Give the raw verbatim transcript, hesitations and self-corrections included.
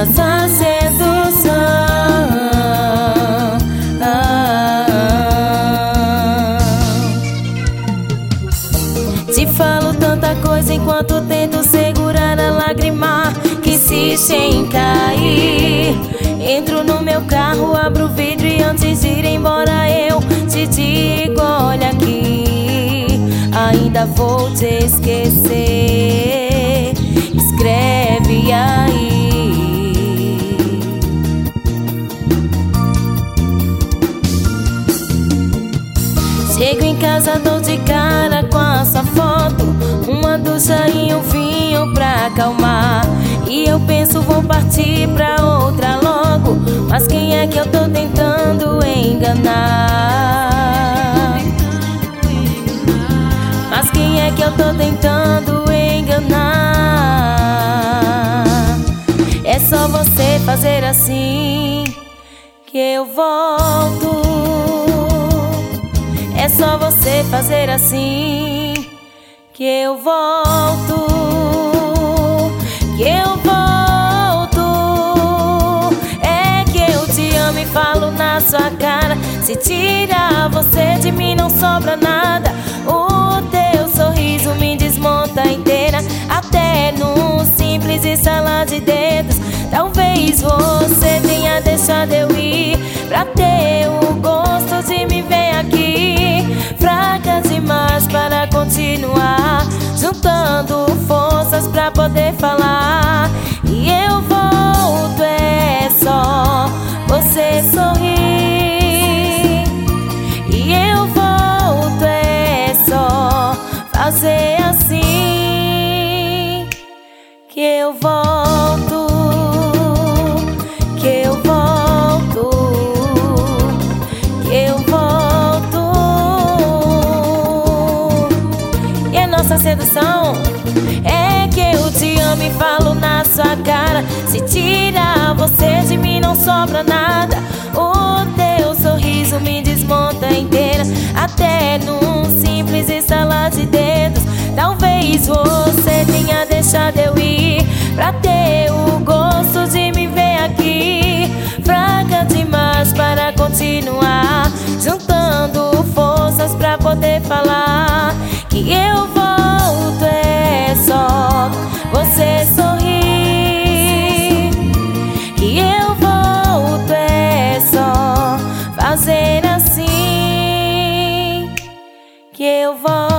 nossa sedução. Ah. Te falo tanta coisa enquanto tento segurar a lágrima que insiste em cair. Entro no meu carro, abro o vidro e antes de ir embora eu te digo: olha aqui, ainda vou te esquecer. Escreve aí. Chego em casa, dou de cara com a sua foto, uma ducha e um vinho pra acalmar. E eu penso, vou partir pra outra logo, mas quem é que eu tô tentando enganar? Mas quem é que eu tô tentando enganar? É só você fazer assim que eu volto. É só você fazer assim que eu volto. Que eu volto. É que eu te amo e falo na sua cara. Se tirar você de mim não sobra nada. O teu sorriso me desmonta inteira, até num simples estalar de dedos. Talvez você tenha deixado eu ir pra ter o gosto de me ver aqui, fraca demais para continuar, juntando forças pra poder falar. E eu volto, é só você sorrir. E eu volto, é só fazer assim que eu volto. Que eu volto. Que eu volto. E a nossa sedução é que eu te amo e falo na sua cara. Se tirar você de mim não sobra nada. O teu sorriso me desmonta inteira, até num simples estalar de dedos. Talvez você tenha deixado eu ir pra ter o gosto de me ver aqui, fraca demais para continuar, juntando forças pra poder falar. Que eu volto, é só você sorrir. Que eu volto, é só fazer assim que eu volto.